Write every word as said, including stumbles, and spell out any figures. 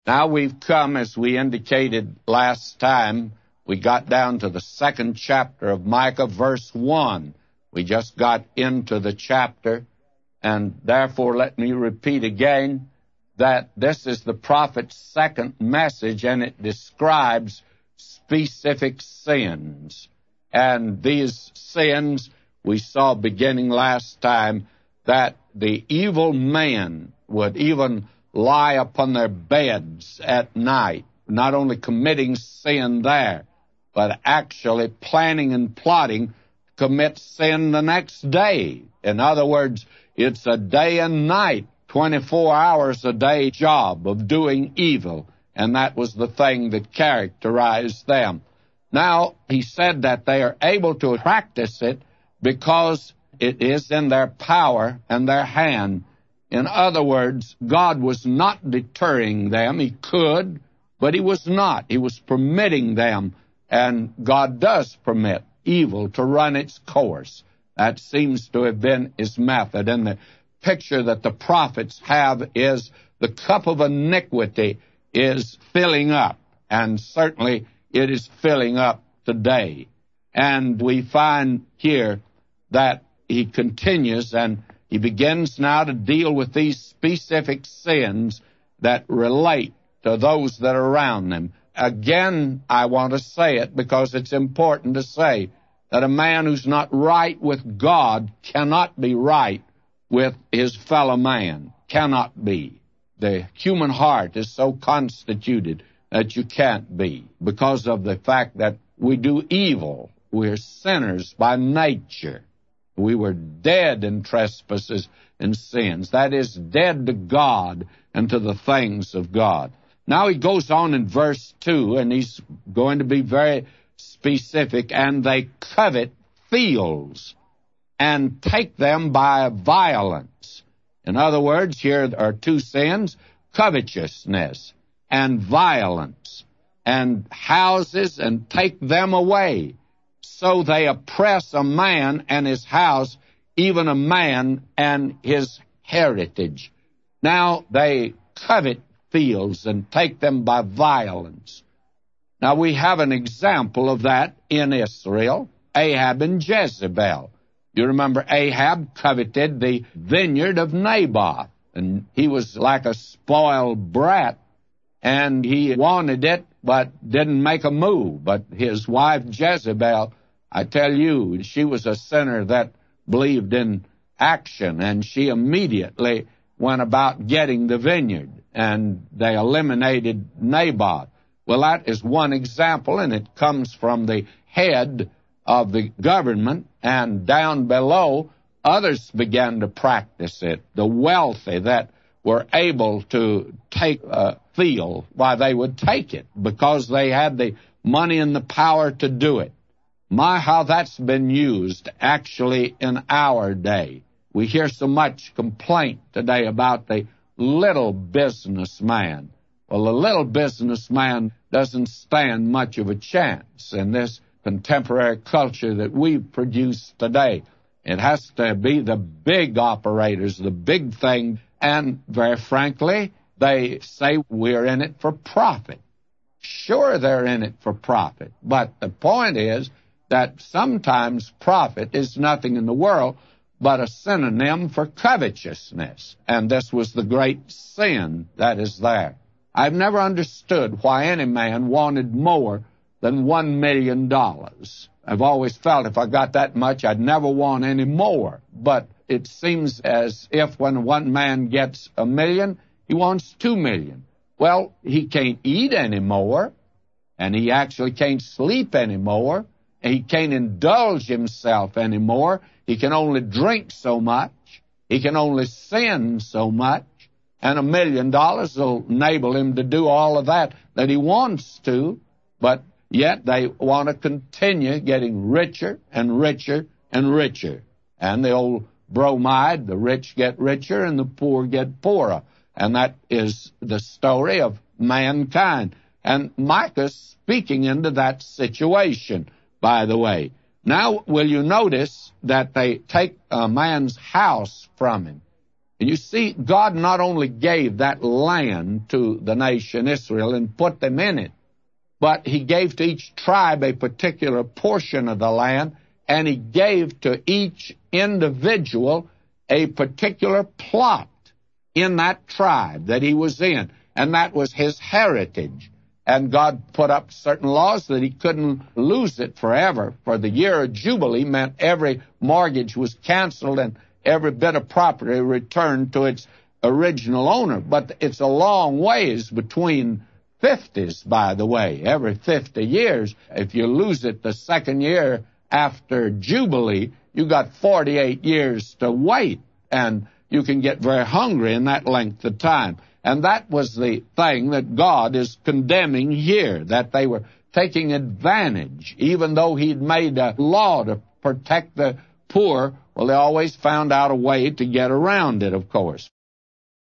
Now we've come, as we indicated last time, we got down to the second chapter of Micah, verse one. We just got into the chapter, and therefore let me repeat again that this is the prophet's second message, and it describes specific sins. And these sins, we saw beginning last time, that the evil men would even lie upon their beds at night, not only committing sin there, but actually planning and plotting to commit sin the next day. In other words, it's a day and night, twenty-four hours a day job of doing evil, and that was the thing that characterized them. Now, he said that they are able to practice it because it is in their power and their hand. In other words, God was not deterring them. He could, but he was not. He was permitting them, and God does permit evil to run its course. That seems to have been his method. And the picture that the prophets have is the cup of iniquity is filling up, and certainly it is filling up today. And we find here that he continues, and he begins now to deal with these specific sins that relate to those that are around them. Again, I want to say it because it's important to say that a man who's not right with God cannot be right with his fellow man. Cannot be. The human heart is so constituted that you can't be because of the fact that we do evil. We're sinners by nature. We were dead in trespasses and sins. That is, dead to God and to the things of God. Now he goes on in verse two, and he's going to be very specific. And they covet fields and take them by violence. In other words, here are two sins, covetousness and violence, and houses and take them away. So they oppress a man and his house, even a man and his heritage. Now they covet fields and take them by violence. Now we have an example of that in Israel, Ahab and Jezebel. You remember Ahab coveted the vineyard of Naboth, and he was like a spoiled brat, and he wanted it but didn't make a move. But his wife Jezebel, I tell you, she was a sinner that believed in action, and she immediately went about getting the vineyard, and they eliminated Naboth. Well, that is one example, and it comes from the head of the government, and down below, others began to practice it. The wealthy that were able to take a field, why, they would take it because they had the money and the power to do it. My, how that's been used actually in our day. We hear so much complaint today about the little businessman. Well, the little businessman doesn't stand much of a chance in this contemporary culture that we produce today. It has to be the big operators, the big thing, and very frankly, they say we're in it for profit. Sure, they're in it for profit, but the point is that sometimes profit is nothing in the world but a synonym for covetousness, and this was the great sin that is there. I've never understood why any man wanted more than one million dollars. I've always felt if I got that much, I'd never want any more. But it seems as if when one man gets a million, he wants two million. Well, he can't eat anymore, and he actually can't sleep anymore, and he can't indulge himself anymore. He can only drink so much. He can only sin so much. And a million dollars will enable him to do all of that that he wants to, but yet they want to continue getting richer and richer and richer. And the old bromide, the rich get richer and the poor get poorer. And that is the story of mankind. And Micah's speaking into that situation, by the way. Now, will you notice that they take a man's house from him? And you see, God not only gave that land to the nation Israel and put them in it, but he gave to each tribe a particular portion of the land, and he gave to each individual a particular plot in that tribe that he was in, and that was his heritage. And God put up certain laws that he couldn't lose it forever. For the year of Jubilee meant every mortgage was canceled and every bit of property returned to its original owner. But it's a long ways between fifties, by the way, every fifty years. If you lose it the second year after Jubilee, you got forty-eight years to wait, and you can get very hungry in that length of time. And that was the thing that God is condemning here, that they were taking advantage. Even though he'd made a law to protect the poor, well, they always found out a way to get around it, of course.